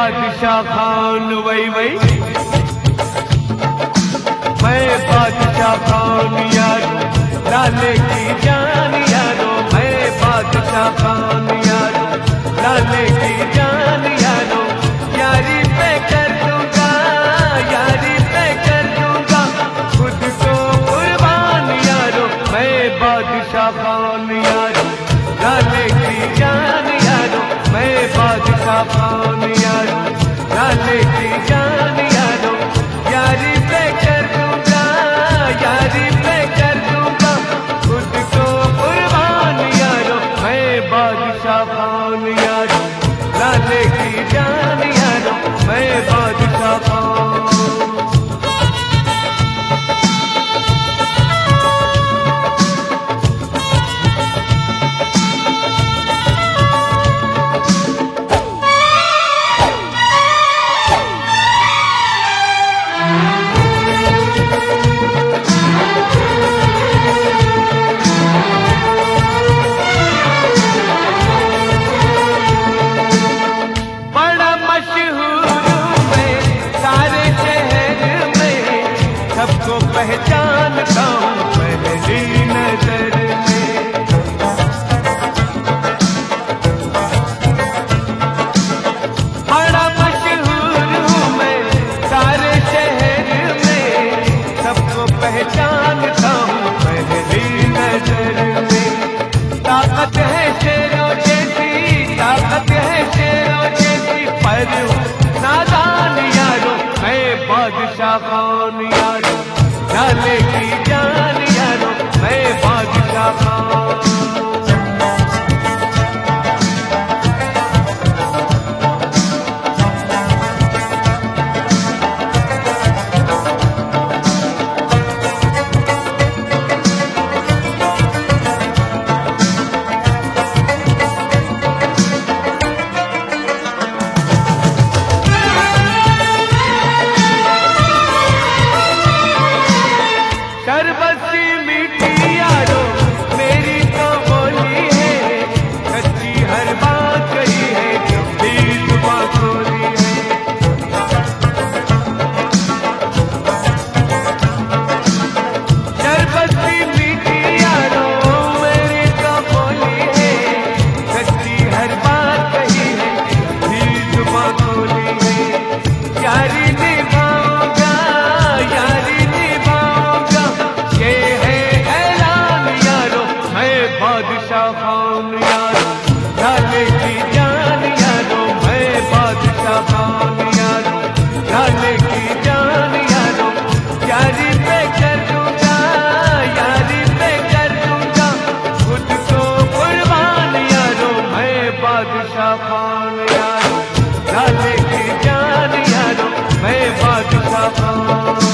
बादशाह खान वही वही, मैं बादशाह खान यारो, लाले की जान यारो, मैं बादशाह खान यारो, लाले की जान यारो, यारी पे कर दूंगा, यारी पे कर दूंगा खुद को कुर्बान यारो, मैं बादशाह खान यारो, लाले की जान यारो, मैं बादशाह खान यारो, लाले की जान यारो, यारी पे कर दूंगा, यारी पे कर दूंगा खुद को कुर्बान यारो, मैं बादशाह खान यारो, लाले की जान यारो, मैं बादशाह खान। सबको पहचानता हूँ पहली नजर में, बड़ा मशहूर हूँ मैं सारे शहर में, सबको पहचानता हूँ पहली नजर में। ताकत है शेरों जैसी, ताकत है शेरों जैसी, पर नादान यारो, मैं बादशाह खान यारो, लाले की जान यारो, मैं बादशाह खान। शरबती मीठी यारो मेरी तो बोली है, सच्ची हर बात कही है, जब भी जुबां खोली है। शरबती मीठी यारो मेरी तो बोली है, सच्ची हर बात कही है, जब भी जुबां खोली है। यारी निभाऊंगा, यारी निभाऊंगा, ये है ऐलान यारो, मैं बादशाह खान यारो, लाले की जान यारो, मैं बादशाह खान यारो, लाले की जान यारो, यारी पे कर दूंगा, यारी पे कर दूंगा खुद को कुर्बान यारो, मैं बादशाह खान यारो, लाले की जान यारो, मैं बादशाह खान।